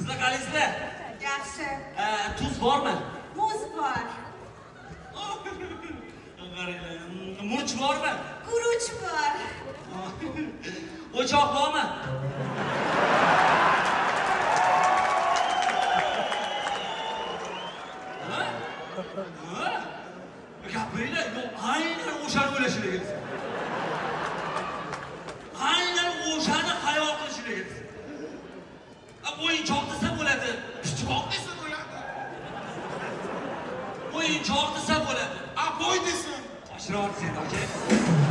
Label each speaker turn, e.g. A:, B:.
A: Sizlar qalaysizlar?
B: Yaxshi.
A: Tuz bormi?
B: Muz bor.
A: Murch bormi?
B: Guruch bor.
A: O'choq bormi? Gapiringlar, aynan o'shani o'ylashinglar. Aynan o'shani xayol qilishinglar. O'yinchoq desa bo'ladi.
C: Pichoq desa bo'ladi.
A: O'yinchoq desa bo'ladi.
C: Bo'y desa.
A: Oshirib sen, aka.